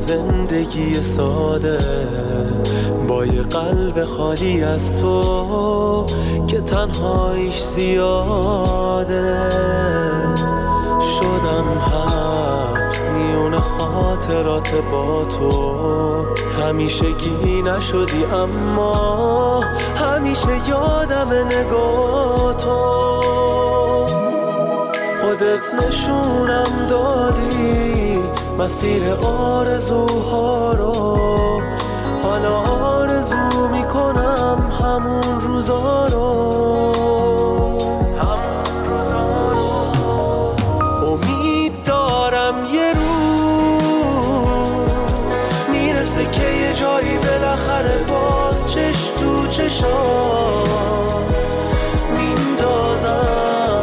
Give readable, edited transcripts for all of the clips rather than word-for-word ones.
زندگی ساده با یه قلب خالی از تو که تنهاییش زیاده. شدم حبس میون خاطرات با تو، همیشگی نشدی اما همیشه یادم نگاه تو. خودت نشونم دادی مسیر آرزوها رو، حالا آرزو میکنم همون روزا رو. امید دارم یه روز میرسه که یه جایی بالاخره باز چش تو چشام میندازم.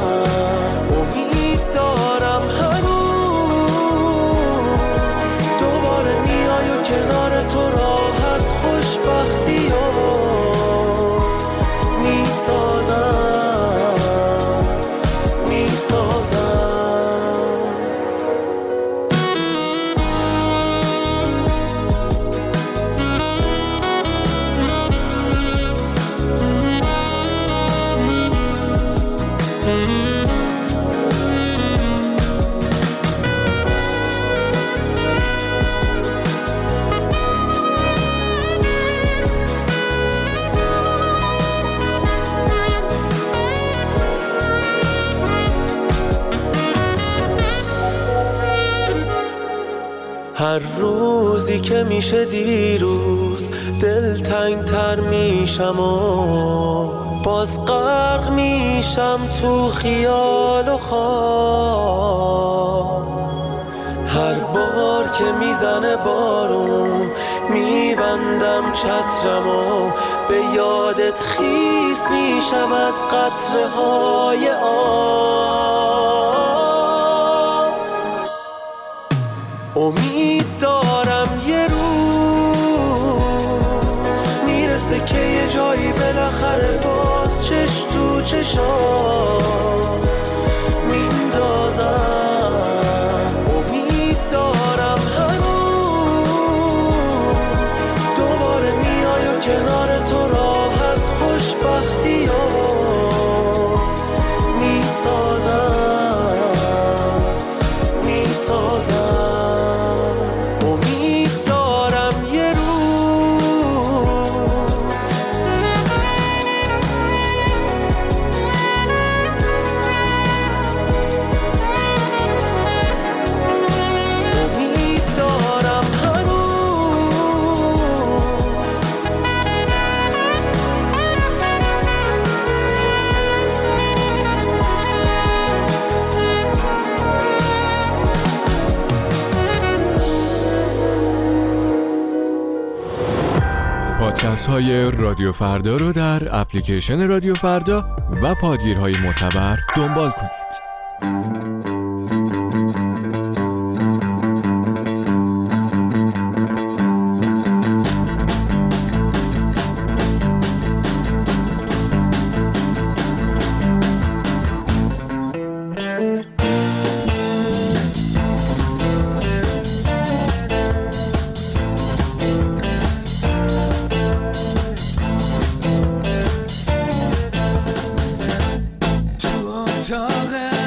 هر روزی که میشه دیروز دلتنگ تر میشم و باز غرق میشم تو خیال و خواب. هر بار که میزنه بارون میبندم چترم و به یادت خیس میشم از قطره های آب. امید دارم یه روز میرسه که یه جایی بالاخره باز چش تو چشام میندازم. امید دارم هنوز دوباره میای و کنار تو راحت خوشبختی ها میسازم. پادکست های رادیو فردا رو در اپلیکیشن رادیو فردا و پادگیرهای معتبر دنبال کنید. تو اتاق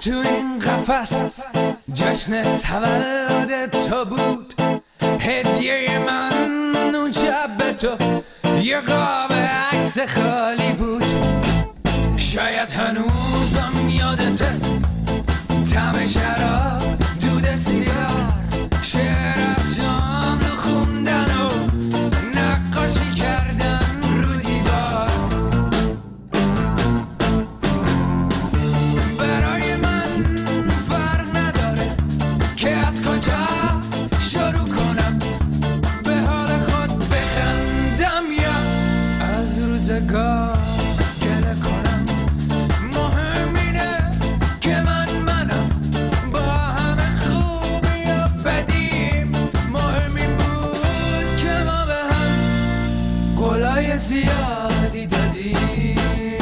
تو این قفس جشن تولد تو بود، هدیه من اون شب به تو یه قاب عکس خالی بود. شاید هنوزم یادته طعم شراب، دود سیگار، شعر از جان خوندن و نقاشی کردن رو دیوار. برای من فرق نداره که از کجا شروع کنم، به حال خود بخندم یا از روزگار گله کنم. مهم اینه که منم با همه خوبی و بدیم. مهم این بود که ما به هم قولای زیادی دادیم.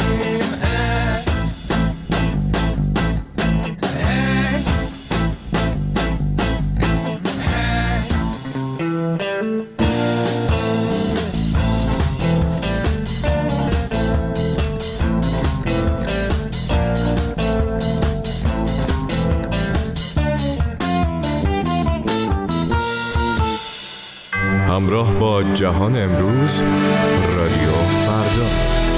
همراه با جهان امروز، رادیو فردا.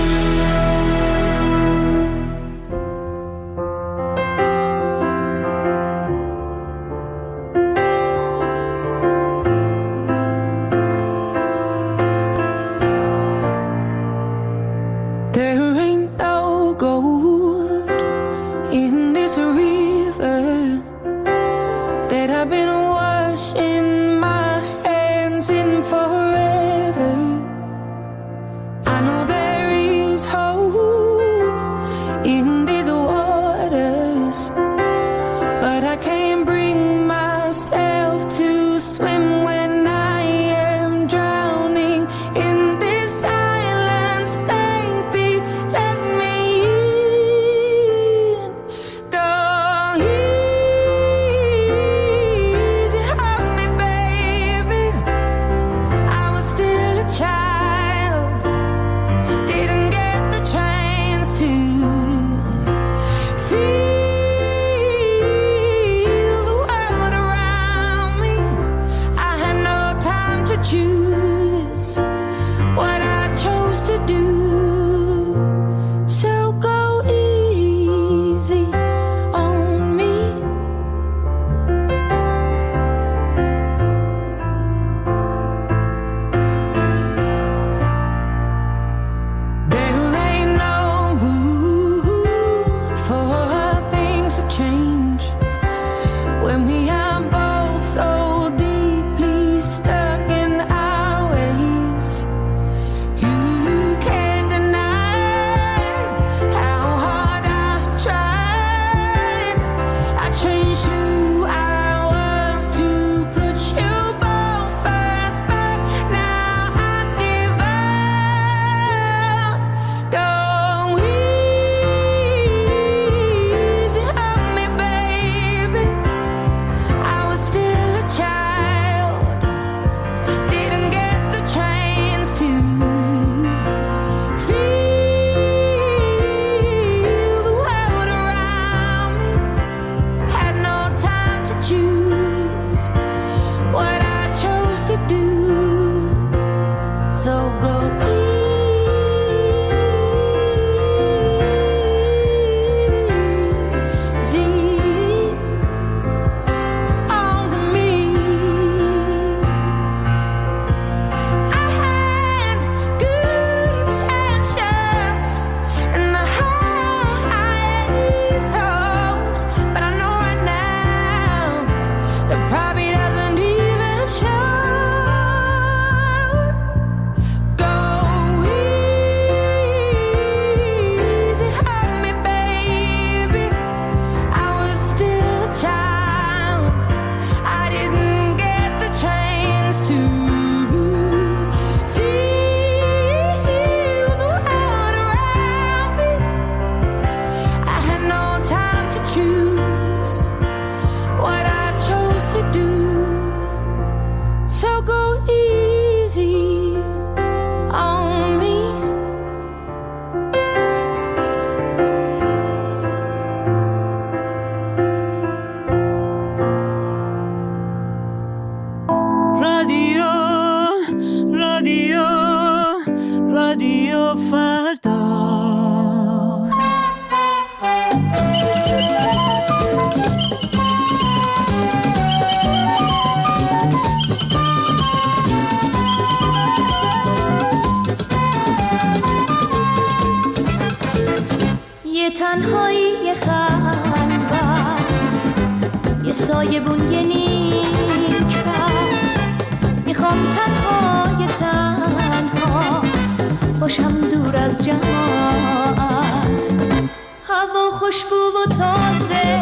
There ain't no gold in this river that I've been washing my hands in forever. فردا. یه تنهایی خلوت، یه سایبون یه نیک بر، میخوام تنها یه تنها باشم دور از جماعت. هوا خوشبو و تازه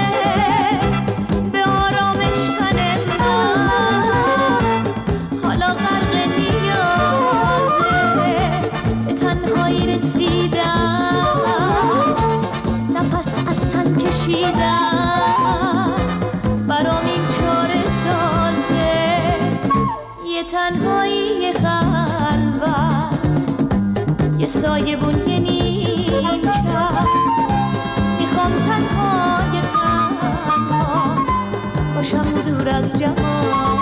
به آرامش تن من، حالا غرق نیازه به تنهایی رسیدم، نفس از تن کشیدم، برام این چاره سازه. یه تنهایی خلوت، یه سایبون یه نیم شب، میخوام تنها یه تنها باشم دور از جماعت.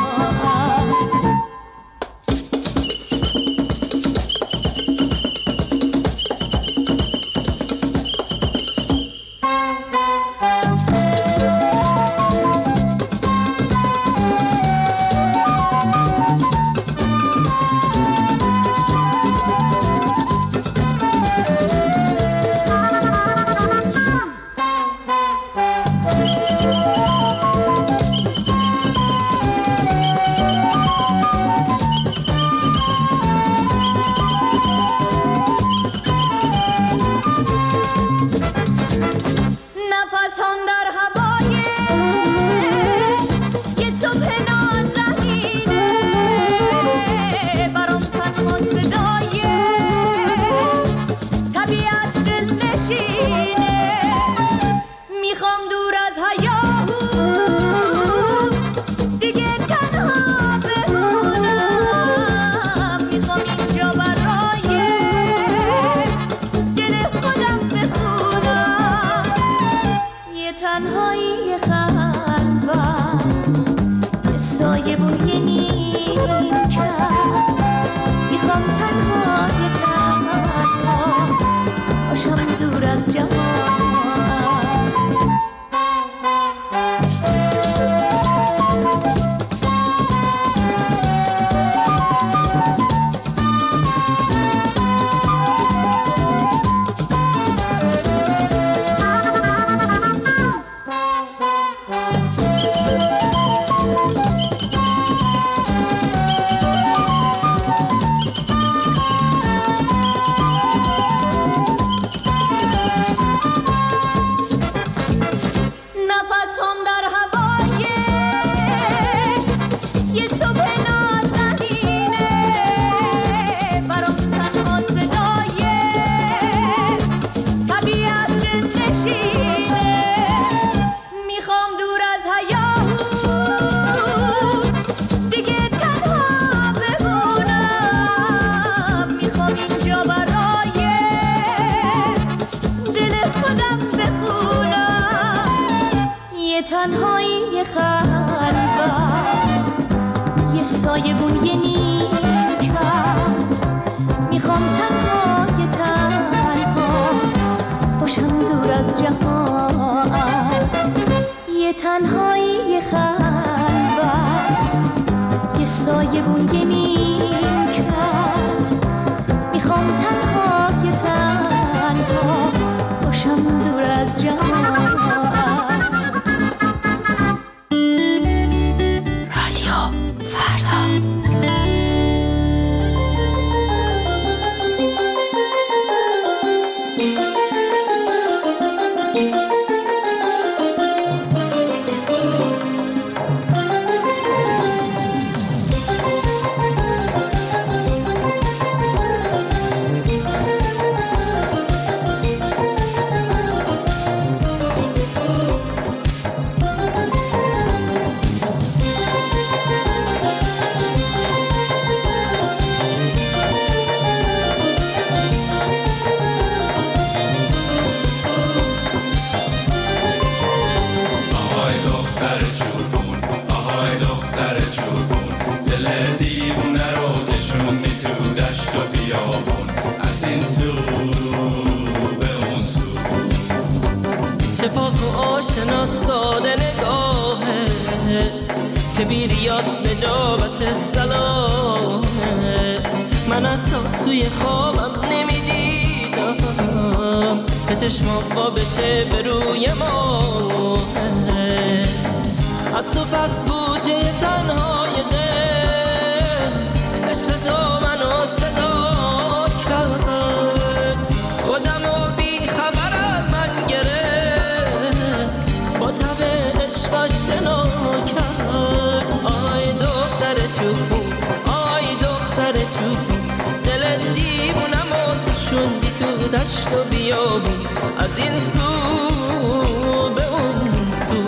تنهایی خلوت، یه سایبون یه نیکت، میخوام تنها باشم دور از جهان. یه تنهایی خلوت، یه سایبون یه نیکت، میخوام تنها باشم دور از جهان. که بیریاس نجابت سلامه. من حتی توی خوابم نمیدیدم که چشمام با بشه به روی ما. از تو پس بوجه تنهای دل عشق تو منو صدا کرد. خودم و بی خبر از من گرفت، با تب عشقش شنا کرد. آی دختر چوبون، آی دختر چوبون، دل دیوونم و شوندی تو دشت و بیابون، از این سو به اون سو.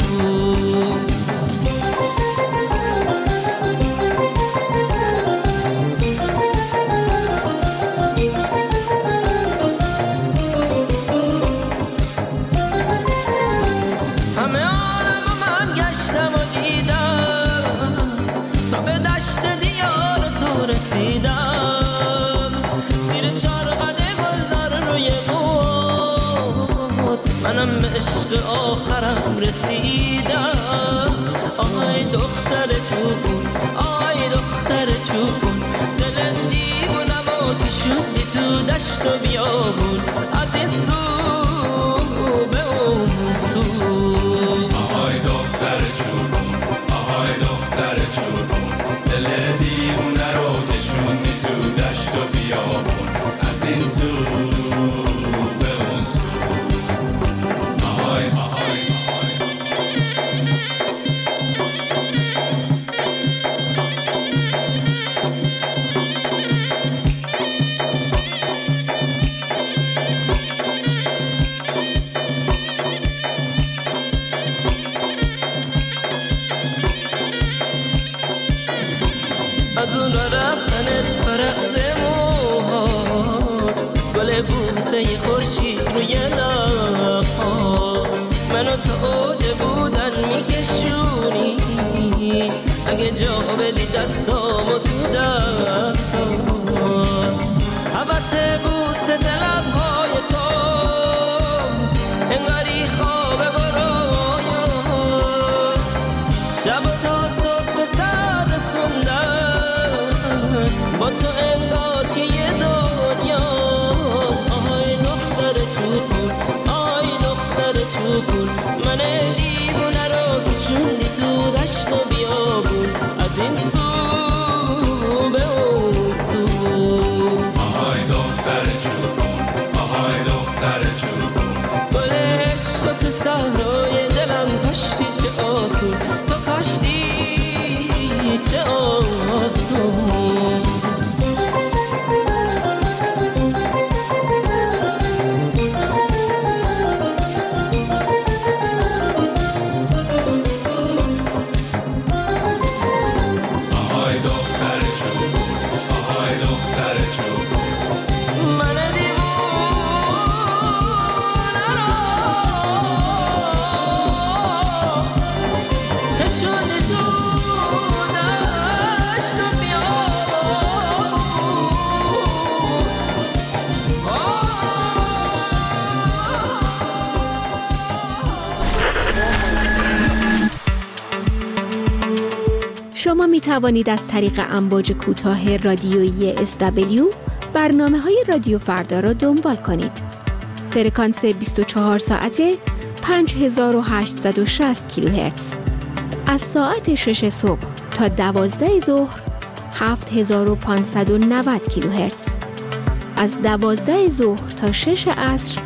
همه عالم من گشتم و دیدم تا به دشت دیار تو رسیدم. زیر چارقد گلدار روی بود منم به عشق آخرم رسیدم. آی دختر چوبون، آی دختر چوبون، دل دیوونم و کشوندی تو دشت و بیابون، از این سو به اون سو. آهای دختر چوبون، آهای دختر چوبون، دل دیوونه رو کشوندی تو دشت و بیابون، از این سو به اون سو. آهای آهای آهای. از اون رفتنت فرقت موها، گل بوسه خورشید روی لبها، منو تا اوج بودن میکشونی، اگه جا بدی دستامو تو دستام. حوث بوسه لبهای تو انگاری خواب برایان، شب و تا صبح به سر رسوندن با تو انگار که یه دنیا. آی دختر چوبون، آی دختر چوبون، من دیوونه رو کشوندی تو دشت و بیابون، از این سو به اون سو. آهای دختر چوبون، آهای دختر چوبون، گل عشق تو صحرای دلم کاشتی چه آسون، تو کاشتی چه آسون. آهای دختر چوبون، آهای دختر چوبون، من دیوونه رو کشوندی تو دشت و بیابون. شما می توانید از طریق امواج کوتاه رادیویی SW برنامه‌های رادیو فردا را دنبال کنید. فرکانس 24 ساعته 5860 کیلوهرتز. از ساعت 6 صبح تا 12 ظهر 7590 کیلوهرتز. از 12 ظهر تا 6 عصر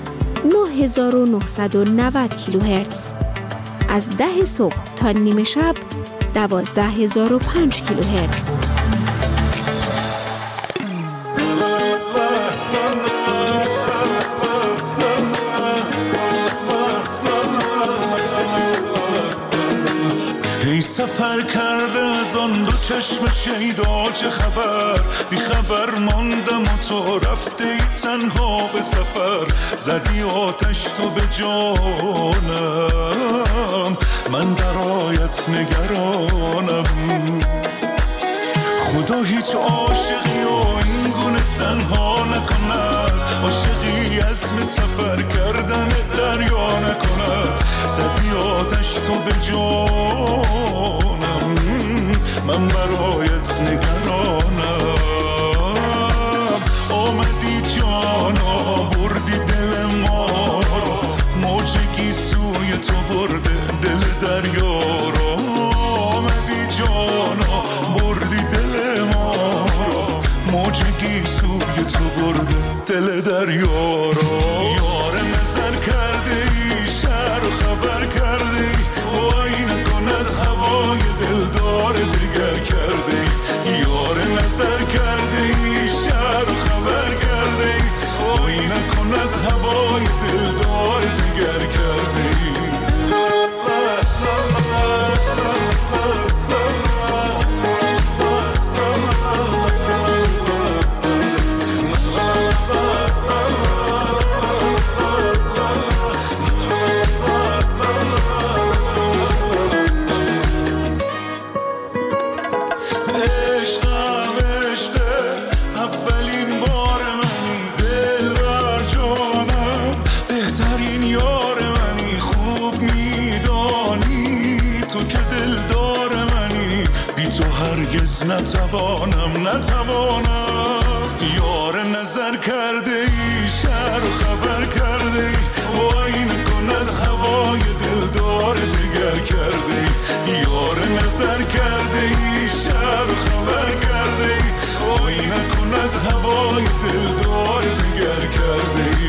9990 کیلوهرتز. از 10 صبح تا نیمه شب 12005 کیلوهرتز. ای سفر کرده از آن دو چشم شیدا چه خبر، بی خبر ماندم و تو رفته ای تنها به سفر، زدی آتش تو به جانم، من برایت نگرانم. خدا هیچ عاشقی و این گونه تنها نکند، عاشقی عزم سفر کردن دریا نکند، زدی آتش تو به جانم. من برایت نگرانم. آمدی جانا بردی دل ما رو، موجگی سوی تو برده دل دریا رو. آمدی جانا بردی دل ما رو، موجگی سوی تو برده دل دریا رو. یار نظر کرده ای شهر خبر کرده ای، وای نکن از هوای دلدار دیگر کرده ای. یار نظر کرده ای شهر خبر کرده ای، وای نکن از هوای دلدار دیگر کرده ای. نتوانم. یار نظر کرده ای شهر خبر کرده ای، وای نکن از هوای دلدار دیگر کرده ای. یار نظر کرده ای شهر خبر کرده ای، وای نکن از هوای دلدار دیگر کرده ای.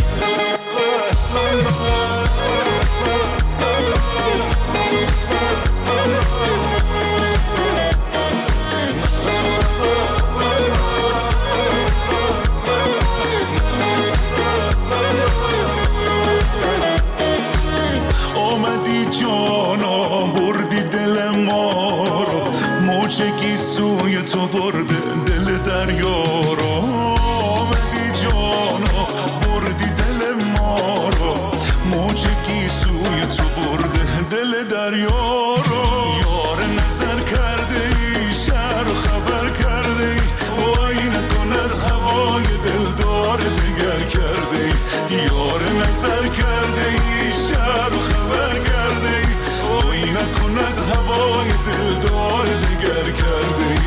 موجگی سوی تو برده دل دریا رو. آمدی جانا بردی دل ما رو، موجگی سوی تو برده دل دریا رو. یار نظر کرده ای شهر خبر کرده ای، وای نکن از هوای دلدار دیگر کرده ای. یار نظر کرده ای شهر خبر کرده ای، وای نکن از هوای دلدار دیگر کرده ای.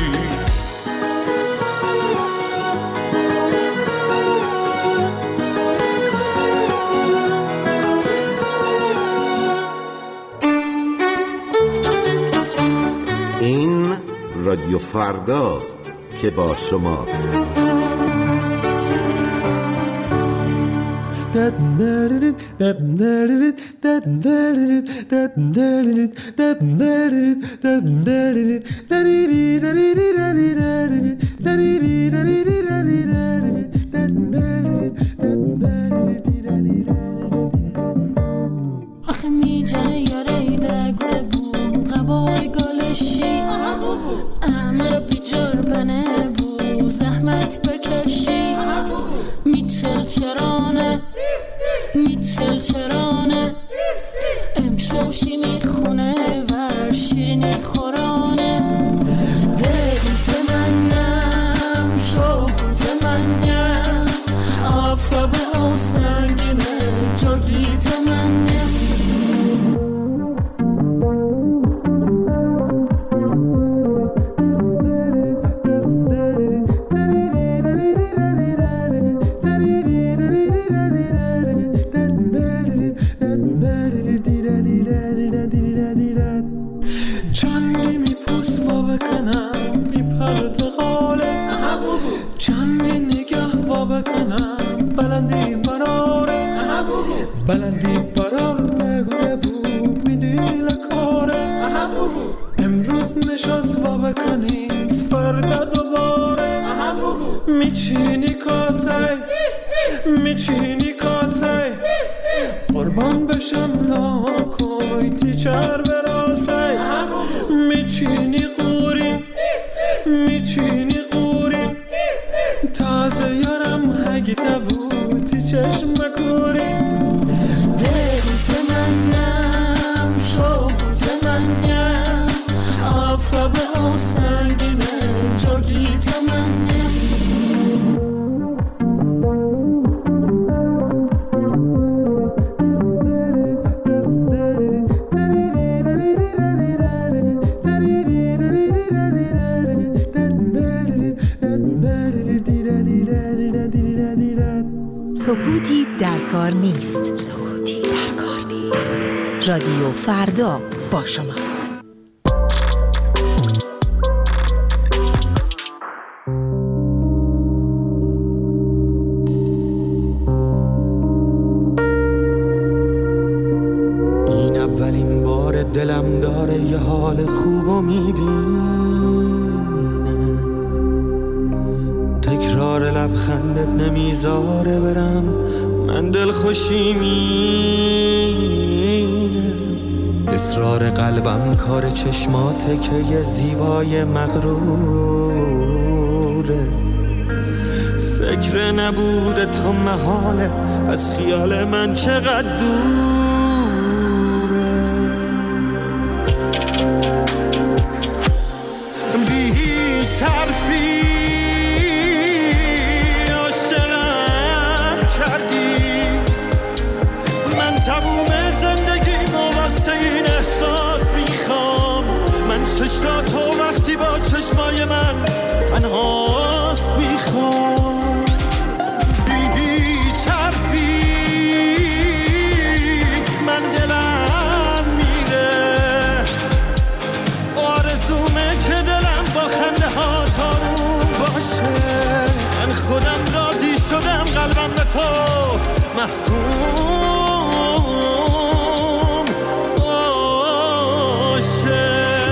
این رادیو فرداست که با شماست. آخه میجنه یاریده گوته بود غبای گالشی، همه رو بیجار بنه بود زحمت بکشی. میچل چرانه امشوشی میخونه و شیرینی خورانه. دلت منم شوخت منم، آفتاب و سنگینه جرگیت منم. چندی میپوس و بکنم میپرد غاله، چندی نگه و بکنم بلندی براره. بلندی برار بگوده بود میدی لکاره. امروز نشست و بکنیم فردا دوباره. میچینی کاسه قربان بشم ناکوی تیچر براسه. میچینی قوری تازه یارم هگیته بودی چشم کوری. دلت منم شوخت منم، آفتاب و سنگینه جرگیت منم. سکوتی در کار نیست. سکوتی در کار نیست. رادیو فردا با شماست. این اولین بار دلم داره یه حال خوبو میبینه، تکرار لبخندت نمیذاره برم، من دل خوشی مینه، اصرار قلبم کار چشماته که یه زیبای مغروره، فکر نبوده تو محاله از خیال من چقدر دوره، بی هیچ حرفی عاشقم کردی، من تموم زندگیمو واسه این احساس میخوام، من چشاتو وقتی با چشمای من تنهاست میخوام، بی هیچ حرفی من دلم میره، آرزومه که دلم با خنده ها تارون باشه، من خودم راضی شدم قلبم به تو محکوم باشه.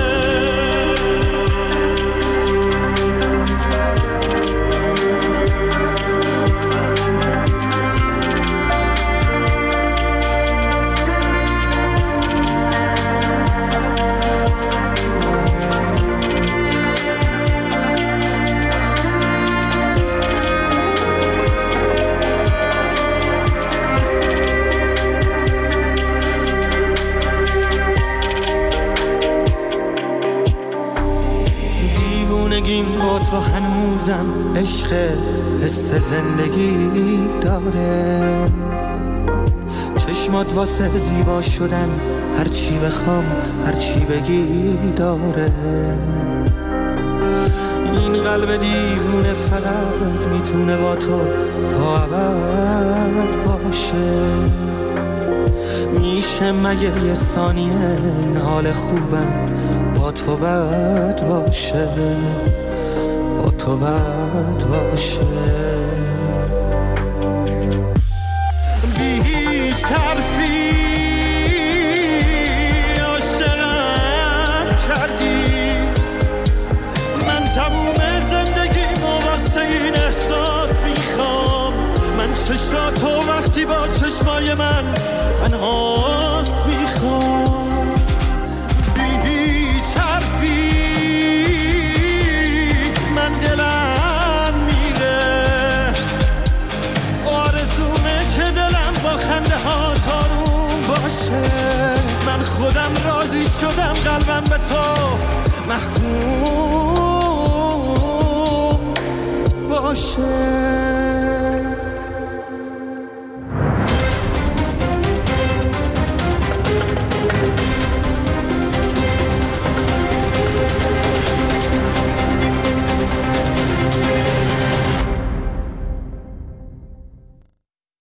با تو هنوزم عشق حس زندگی داره، چشمات واسه زیبا شدن هرچی بخوام هرچی بگی داره، این قلب دیوونه فقط میتونه با تو تا ابد باشه، میشه مگه یه ثانیه این حال خوبم با تو بد باشه، با تو بد باشه، بی هیچ حرفی عاشقم کردی، من تموم زندگیمو واسه این احساس میخوام، من چشاتو وقتی با چشمای من تنهاست میخوام، بی هیچ حرفی من دلم میره، آرزومه که دلم با خنده ها تارون باشه، من خودم راضی شدم قلبم به تو محکوم باشه.